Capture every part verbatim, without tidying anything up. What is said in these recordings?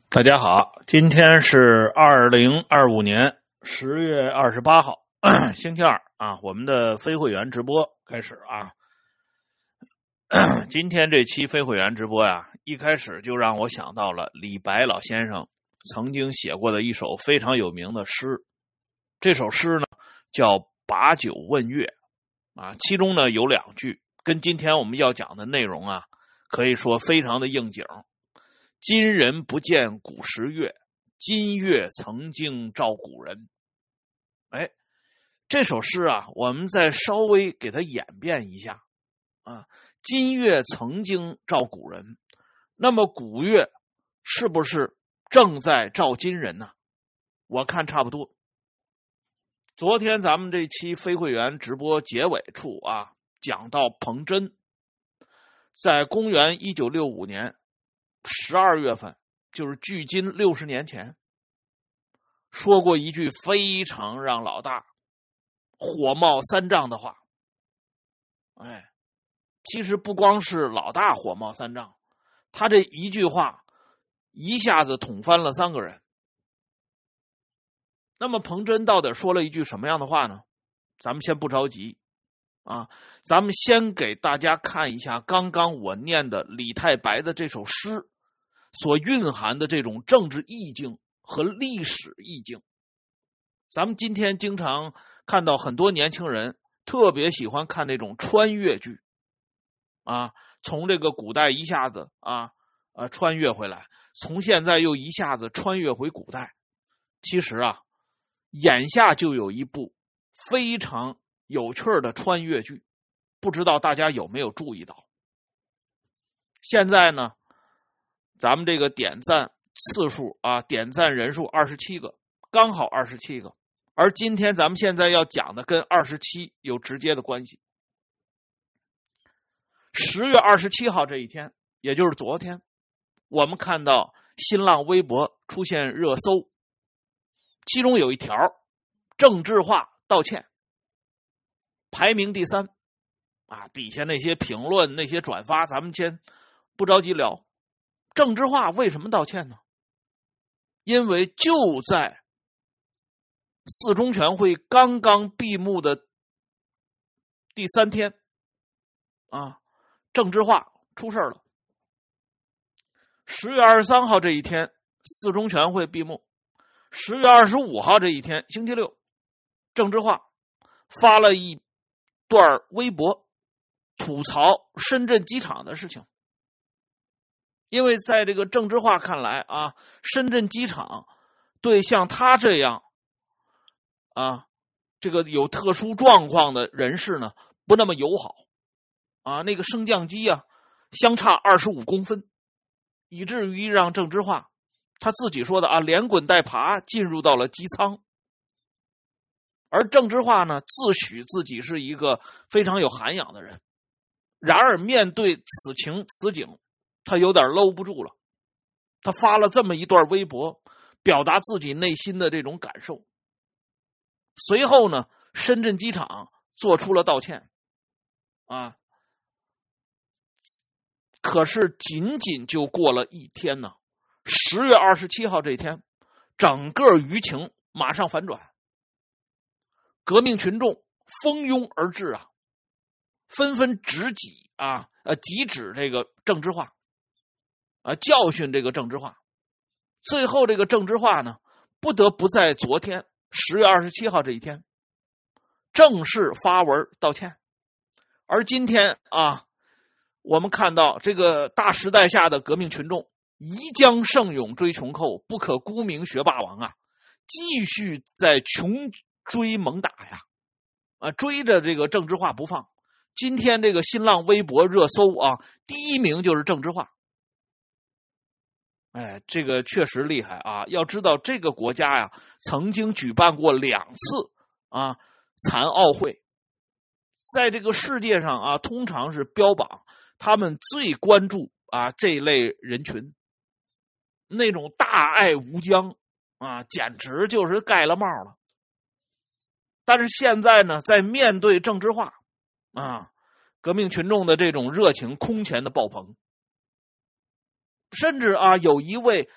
大家好，今天是二零二五年十月二十八号，星期二啊，我们的非会员直播开始啊。今天这期非会员直播呀，一开始就让我想到了李白老先生曾经写过的一首非常有名的诗。这首诗呢叫《把酒问月》啊，其中呢有两句跟今天我们要讲的内容啊，可以说非常的应景。今人不见古时月，今月曾经照古人。哎，这首诗啊，我们再稍微给它演变一下啊。今月曾经照古人，那么古月是不是正在照今人呢？我看差不多。昨天咱们这期非会员直播结尾处啊，讲到彭真在公元一九六五年十二月份，就是距今六十年前，说过一句非常让老大火冒三丈的话。哎，其实不光是老大火冒三丈，他这一句话一下子捅翻了三个人。那么彭真到底说了一句什么样的话呢？咱们先不着急啊，咱们先给大家看一下刚刚我念的李太白的这首诗所蕴含的这种政治意境和历史意境。咱们今天经常看到很多年轻人特别喜欢看那种穿越剧啊，从这个古代一下子啊啊穿越回来，从现在又一下子穿越回古代。其实啊，眼下就有一部非常有趣的穿越剧，不知道大家有没有注意到。现在呢，咱们这个点赞次数啊，点赞人数二十七个，刚好二十七个。而今天咱们现在要讲的跟二十七有直接的关系。十月二十七号这一天，也就是昨天，我们看到新浪微博出现热搜，其中有一条郑智化道歉，排名第三啊，底下那些评论那些转发咱们先不着急聊。郑智化为什么道歉呢？因为就在四中全会刚刚闭幕的第三天啊，郑智化出事了。十月二十三号这一天，四中全会闭幕。十月二十五号这一天，星期六，郑智化发了一段微博吐槽深圳机场的事情。因为在这个郑智化看来啊，深圳机场对像他这样啊这个有特殊状况的人士呢不那么友好啊，那个升降机啊相差二十五公分，以至于让郑智化他自己说的啊连滚带爬进入到了机舱。而郑智化呢自诩自己是一个非常有涵养的人，然而面对此情此景，他有点搂不住了，他发了这么一段微博，表达自己内心的这种感受。随后呢，深圳机场做出了道歉啊，可是仅仅就过了一天呢，十月二十七号这一天，整个舆情马上反转，革命群众蜂拥而至啊，纷纷直击啊呃疾指这个郑智化啊，教训这个郑智化。最后这个郑智化呢，不得不在昨天十月二十七号这一天正式发文道歉。而今天啊，我们看到这个大时代下的革命群众宜将胜勇追穷寇，不可沽名学霸王啊，继续在穷追猛打呀啊，追着这个郑智化不放。今天这个新浪微博热搜啊，第一名就是郑智化。哎，这个确实厉害啊！要知道这个国家呀，曾经举办过两次啊残奥会，在这个世界上啊，通常是标榜他们最关注啊这类人群，那种大爱无疆啊，简直就是盖了帽了。但是现在呢，在面对郑智化啊，革命群众的这种热情空前的爆棚。甚至啊，有一位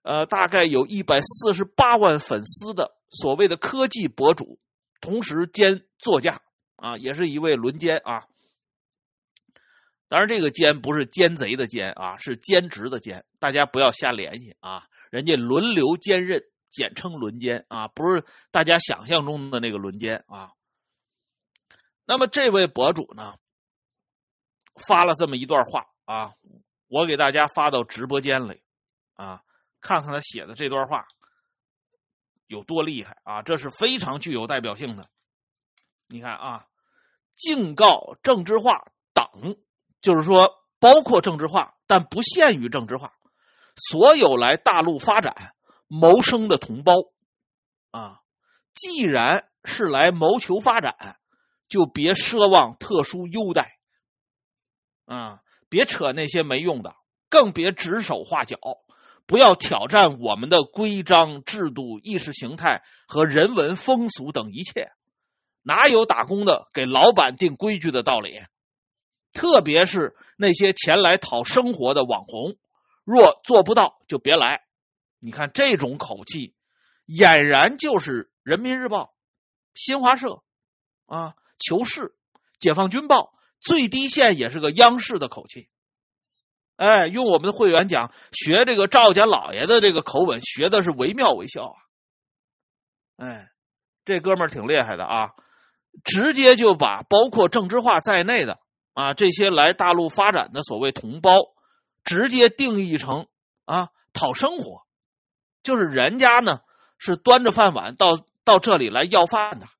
呃，大概有一百四十八万粉丝的所谓的科技博主，同时兼作家啊，也是一位轮奸啊。当然，这个奸不是奸贼的奸啊，是兼职的兼，大家不要瞎联系啊。人家轮流兼任，简称轮奸啊，不是大家想象中的那个轮奸啊。那么这位博主呢，发了这么一段话啊，我给大家发到直播间里啊，看看他写的这段话有多厉害啊！这是非常具有代表性的。你看啊，敬告政治化党，就是说包括政治化，但不限于政治化，所有来大陆发展谋生的同胞啊，既然是来谋求发展，就别奢望特殊优待啊，别扯那些没用的，更别指手画脚，不要挑战我们的规章制度、意识形态和人文风俗等一切。哪有打工的给老板定规矩的道理？特别是那些前来讨生活的网红，若做不到就别来。你看这种口气，俨然就是人民日报、新华社啊、求是、解放军报，最低线也是个央视的口气。哎，用我们的会员讲，学这个赵家老爷的这个口吻，学的是惟妙惟肖啊。哎，这哥们儿挺厉害的啊，直接就把包括政治化在内的啊这些来大陆发展的所谓同胞，直接定义成啊讨生活，就是人家呢是端着饭碗到到这里来要饭的。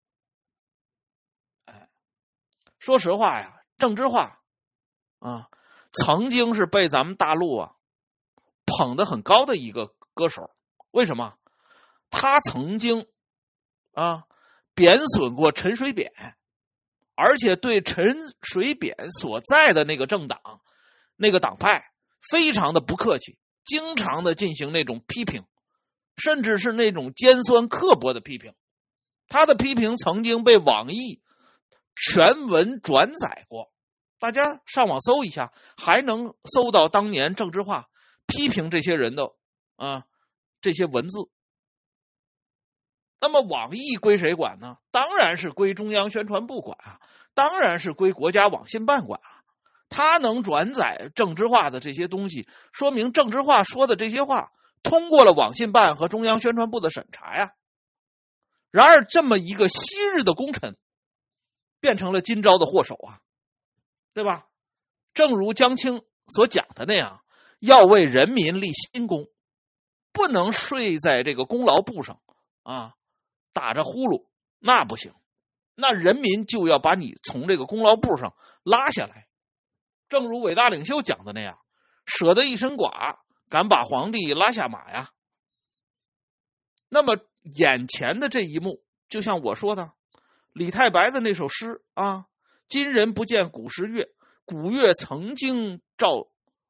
哎，说实话呀，政治化啊，曾经是被咱们大陆啊捧得很高的一个歌手。为什么？他曾经啊贬损过陈水扁，而且对陈水扁所在的那个政党、那个党派非常的不客气，经常的进行那种批评，甚至是那种尖酸刻薄的批评。他的批评曾经被网易全文转载过，大家上网搜一下，还能搜到当年政治化批评这些人的啊这些文字。那么网易归谁管呢？当然是归中央宣传部管啊，当然是归国家网信办管啊。他能转载政治化的这些东西，说明政治化说的这些话通过了网信办和中央宣传部的审查呀。然而这么一个昔日的功臣，变成了今朝的祸首啊，对吧？正如江青所讲的那样，要为人民立新功，不能睡在这个功劳簿上啊，打着呼噜，那不行，那人民就要把你从这个功劳簿上拉下来。正如伟大领袖讲的那样，舍得一身剐，敢把皇帝拉下马呀。那么眼前的这一幕，就像我说的李太白的那首诗啊，今人不见古时月，古月曾经照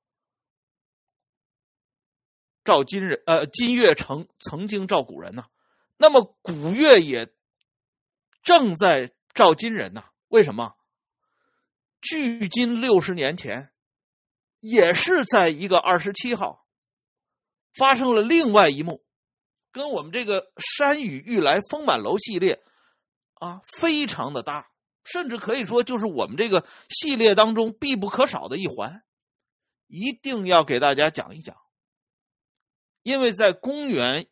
照今人，呃，今月曾曾经照古人呐、啊。那么古月也正在照今人呐、啊。为什么？距今六十年前，也是在一个二十七号，发生了另外一幕，跟我们这个山雨欲来风满楼系列啊非常的搭，甚至可以说就是我们这个系列当中必不可少的一环，一定要给大家讲一讲。因为在公元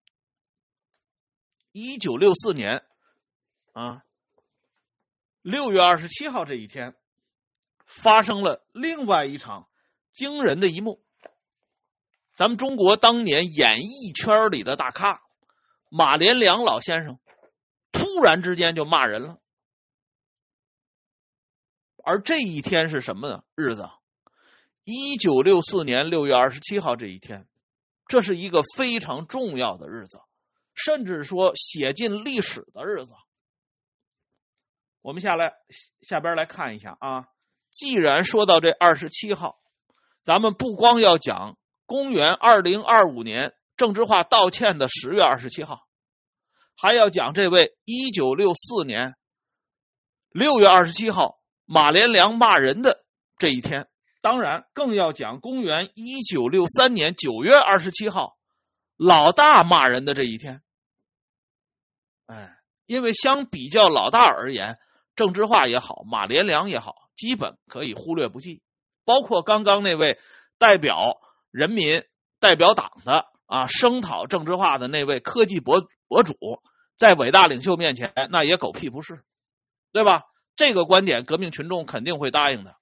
一九六四年啊六月二十七号这一天，发生了另外一场惊人的一幕。咱们中国当年演艺圈里的大咖马连良老先生突然之间就骂人了。而这一天是什么呢？日子一九六四年六月二十七号这一天，这是一个非常重要的日子，甚至说写进历史的日子。我们下来下边来看一下啊，既然说到这二十七号，咱们不光要讲公元二零二五年政治化道歉的十月二十七号，还要讲这位一九六四年六月二十七号马连良骂人的这一天当然更要讲公元一九六三年九月二十七号，老大骂人的这一天。哎，因为相比较老大而言，郑智化也好，马连良也好，基本可以忽略不计。包括刚刚那位代表人民、代表党的啊，声讨郑智化的那位科技博博主，在伟大领袖面前，那也狗屁不是，对吧？这个观点，革命群众肯定会答应的。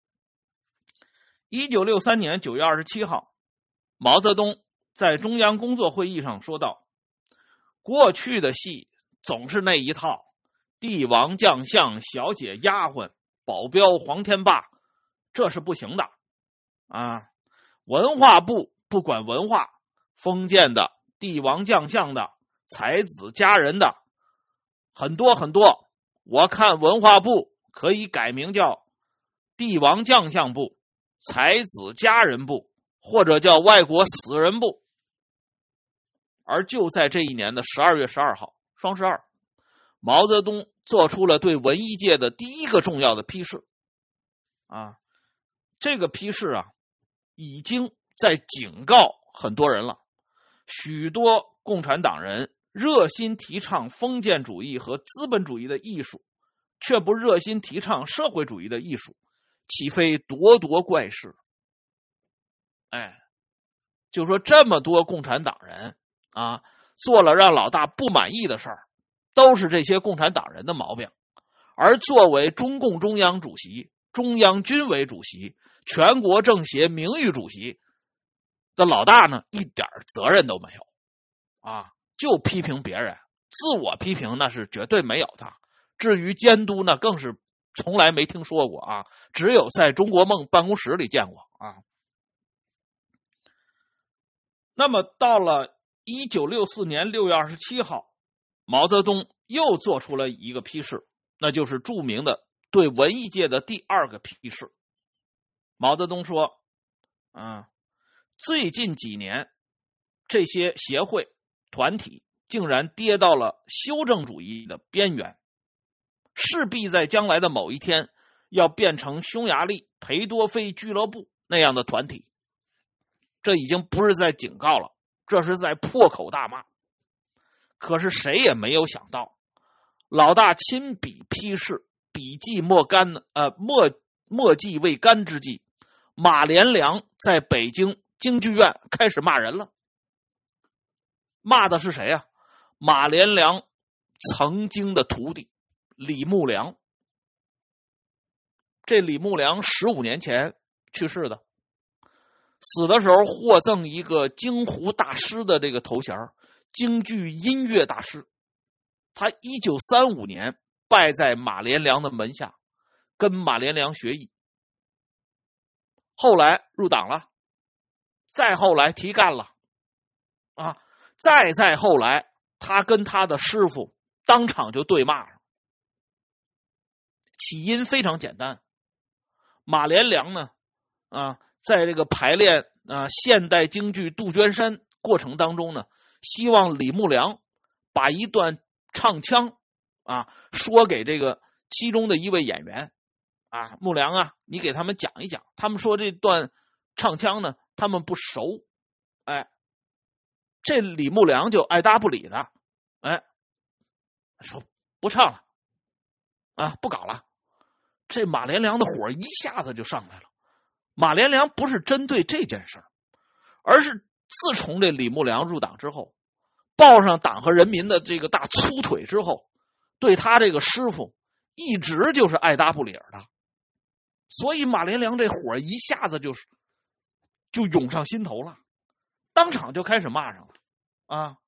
一九六三年九月二十七号，毛泽东在中央工作会议上说道：“过去的戏总是那一套，帝王将相、小姐丫鬟、保镖黄天霸，这是不行的啊！文化部不管文化，封建的、帝王将相的、才子佳人的很多很多。我看文化部可以改名叫帝王将相部、才子佳人部，或者叫外国死人部。”而就在这一年的十二月十二号，双十二，毛泽东做出了对文艺界的第一个重要的批示。啊，这个批示啊，已经在警告很多人了。许多共产党人热心提倡封建主义和资本主义的艺术，却不热心提倡社会主义的艺术，岂非咄咄怪事？哎，就说这么多共产党人啊，做了让老大不满意的事儿，都是这些共产党人的毛病。而作为中共中央主席、中央军委主席、全国政协名誉主席的老大呢，一点责任都没有啊，就批评别人，自我批评那是绝对没有的。至于监督呢，更是从来没听说过啊，只有在中国梦办公室里见过啊。那么到了一九六四年六月二十七号，毛泽东又做出了一个批示，那就是著名的对文艺界的第二个批示。毛泽东说，嗯，最近几年这些协会团体竟然跌到了修正主义的边缘，势必在将来的某一天要变成匈牙利裴多菲俱乐部那样的团体。这已经不是在警告了，这是在破口大骂。可是谁也没有想到，老大亲笔批示，笔迹莫干呃墨墨迹未干之际，马连良在北京京剧院开始骂人了。骂的是谁啊？马连良曾经的徒弟李木良。这李木良十五年前去世的，死的时候获赠一个京胡大师的这个头衔，京剧音乐大师。他一九三五年拜在马连良的门下，跟马连良学艺。后来入党了，再后来提干了啊，再再后来他跟他的师傅当场就对骂了。起因非常简单，马连良呢啊在这个排练啊现代京剧《杜鹃山》过程当中呢，希望李木良把一段唱腔啊说给这个其中的一位演员啊，木良啊，你给他们讲一讲。他们说这段唱腔呢，他们不熟，哎，这李木良就爱答不理的，哎，说不唱了，啊，不搞了。这马连良的火一下子就上来了。马连良不是针对这件事儿，而是自从这李木良入党之后，抱上党和人民的这个大粗腿之后，对他这个师傅一直就是爱答不理的。所以马连良这火一下子就是就涌上心头了，当场就开始骂上了啊！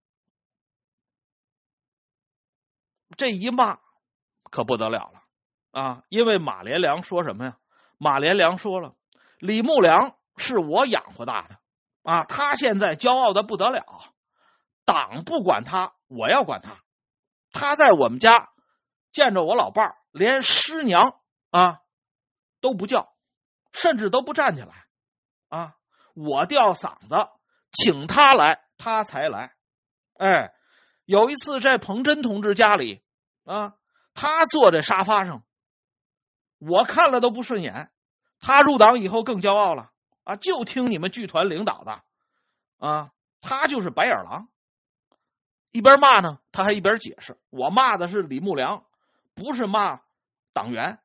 这一骂可不得了了啊！因为马连良说什么呀？马连良说了，李木良是我养活大的啊，他现在骄傲的不得了，党不管他，我要管他。他在我们家见着我老伴儿，连师娘啊都不叫，甚至都不站起来啊！我吊嗓子请他来，他才来。哎，有一次在彭真同志家里啊，他坐在沙发上，我看了都不顺眼， 他入党以后更骄傲了啊，就听你们剧团领导的啊，他就是白眼狼。一边骂呢，他还一边解释，我骂的是李慕良，不是骂党员。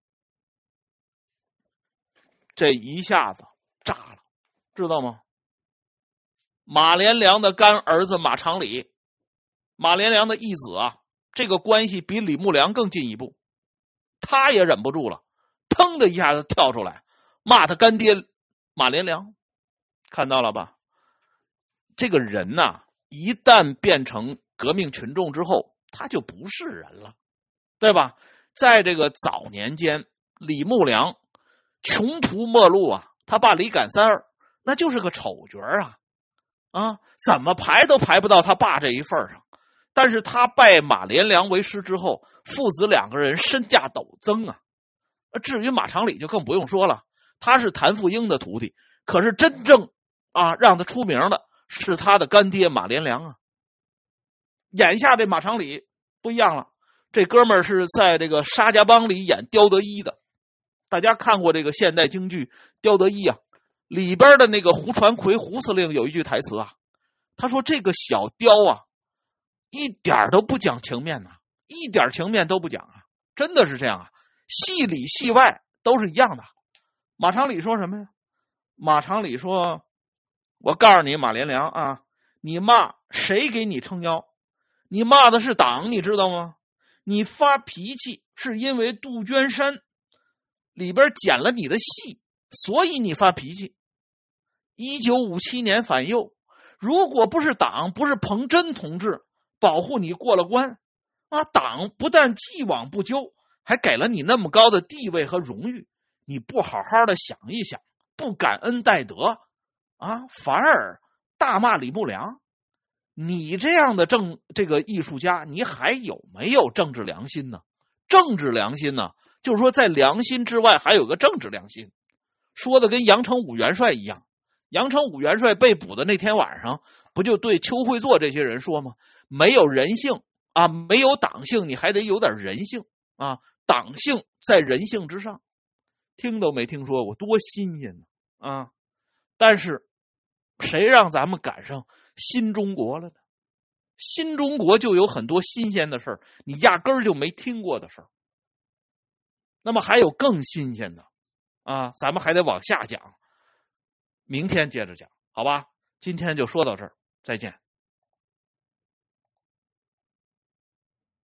这一下子炸了，知道吗？马连良的干儿子马长礼，马连良的义子啊，这个关系比李慕良更进一步，他也忍不住了，腾的一下子跳出来骂他干爹马连良。看到了吧？这个人呐、啊，一旦变成革命群众之后，他就不是人了，对吧？在这个早年间，李慕良穷途末路啊，他爸李杆三儿那就是个丑角啊，啊，怎么排都排不到他爸这一份上。但是他拜马连良为师之后，父子两个人身价陡增啊。至于马长礼就更不用说了，他是谭富英的徒弟，可是真正啊让他出名的是他的干爹马连良啊。眼下这马长礼不一样了，这哥们儿是在这个沙家浜里演刁德一的。大家看过这个现代京剧《刁德一》啊，里边的那个胡传魁胡司令有一句台词啊，他说这个小刁啊一点都不讲情面呐、啊，一点情面都不讲啊，真的是这样啊，戏里戏外都是一样的。马长礼说什么呀？马长礼说，我告诉你马连良啊，你骂谁给你撑腰？你骂的是党，你知道吗？你发脾气是因为杜鹃山里边剪了你的戏，所以你发脾气。一九五七年反右，如果不是党，不是彭真同志保护你过了关啊，党不但既往不咎，还给了你那么高的地位和荣誉，你不好好的想一想，不感恩戴德啊，反而大骂李慕良。你这样的政这个艺术家，你还有没有政治良心呢？政治良心呢，就是说在良心之外还有个政治良心。说的跟杨成武元帅一样，杨成武元帅被捕的那天晚上，不就对邱会作这些人说吗？没有人性啊，没有党性，你还得有点人性啊，党性在人性之上。听都没听说过，多新鲜呢啊！但是谁让咱们赶上新中国了呢？新中国就有很多新鲜的事儿，你压根儿就没听过的事儿。那么还有更新鲜的啊，咱们还得往下讲，明天接着讲，好吧？今天就说到这儿，再见。